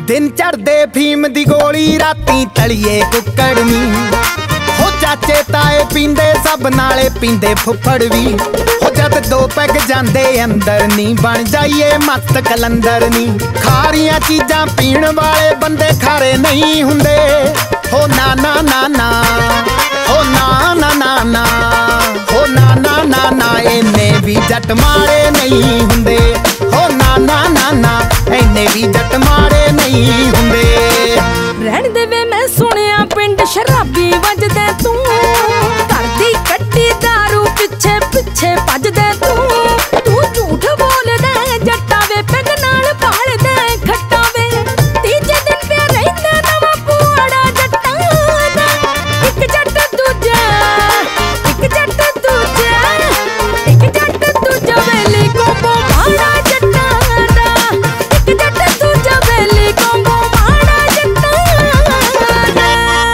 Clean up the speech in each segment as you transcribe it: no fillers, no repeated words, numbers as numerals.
दिन चढ़दे फीम दी गोली राती तलिए कुक्कड़ नी हो चाचे ताए पींदे सब नाले पींदे फुफड़ भी हो जद दो पैग जांदे अंदर नी बन जाइए मस्त कलंदर नी खारियां चीजां पीण वाले बंदे खारे नहीं हुंदे हो ना ना ना ना हो ना ना ना ना हो ना ना ना ना इन्ने भी जट मारे नहीं हुंदे हो ना ना ना ना इन्ने भी जट मारे नहीं हुंदे रहन दे वे मैं सुनिया पिंड शराबी वजदे तू करदी कट्टी दारू पिछे पिछे भजदे तू झूठ बोल दे जट्टा वे पैग नाल पाल दे खट्टा वे तीजे दिन पे रहिंदा नवा पुआड़ा जट्टा दा एक जट दूजा वेली कोंबो माड़ा जट्टा दा एक जट दूजा वेली कोंबो माड़ा जट्टा दा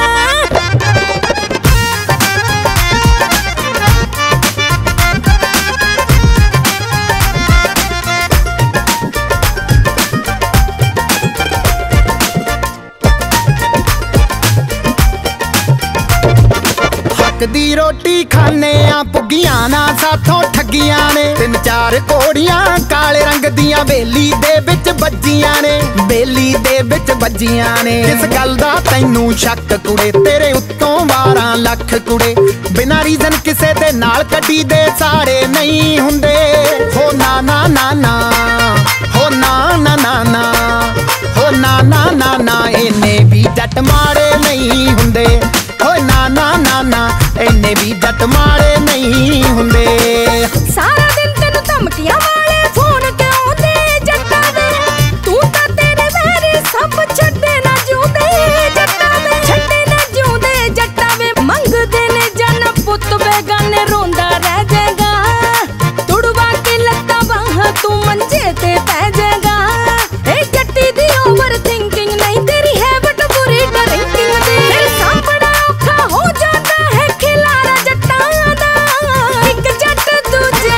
दी रोटी खाने आ पुगियां ना साथों ठगियां ने तीन चार कोड़ियां काले रंग दियां बेली दे विच बज्जियां ने बेली दे विच बज्जियां ने किस गल दा तैनू शक कुड़े तेरे उत्तों 12 लख कुड़े बिना रीजन किसे दे नाल कड्डी दे सारे नहीं हुंदे हो ना ना ना ना हो ना ना ना ना हो ना ना ना ना इन्ने भी जट मारे नहीं हुंदे हो ना ना ना ना इन्ने भी जट मारे नहीं हुंदे सारा दिन तेनू धमकियां वाले फोन क्यों दे जट्टा दे तू तां तेरे वैरी सब छड्डे ना जूंदे जट्टा दे छड्डे ना जूंदे जट्टा वे मंगदे ने जन पुੱਤ बेगाने रोंदा रह जाएगा तुड़वा के लत्ता बाह तू मंजे ते पै जाएगा ए जट्टी दी ओवर थिंकिंग नहीं तेरी हैबिट बुरी ड्रिंकिंग दी फिर सामना औखा हो जाता है खिलारा जट्टा दा एक जट दूजा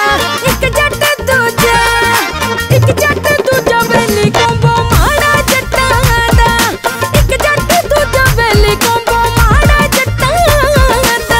वेली कोंबो माड़ा जट्टा दा एक जट दूजा वेली कोंबो माड़ा जट्टा दा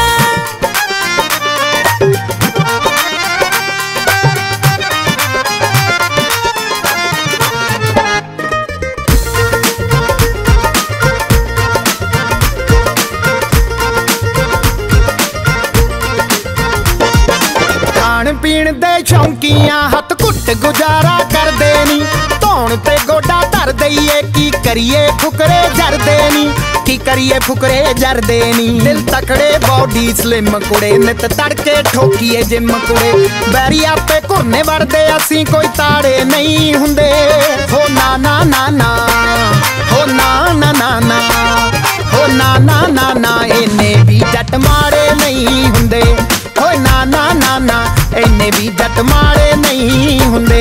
खाण पीण दे शौकीआं हथ घुट गुजारा करदे नी धौण ते गोडा धर दईए की करिए फुकरे जरदे नी की करिए फुकरे जरदे नी दिल तकड़े बॉडी स्लिम कुड़े नित तड़के ठोकीए जिम कुड़े बैरी आपे घुरने वड़दे असीं कोई ताड़े नहीं हुंदे हो ना ना ना ना हो ना ना ना ना हो ना ना ना ना इन्ने भी जट मारे नहीं हुंदे हो ना ना ना ना इन्ने भी जट मारे नहीं हुंदे।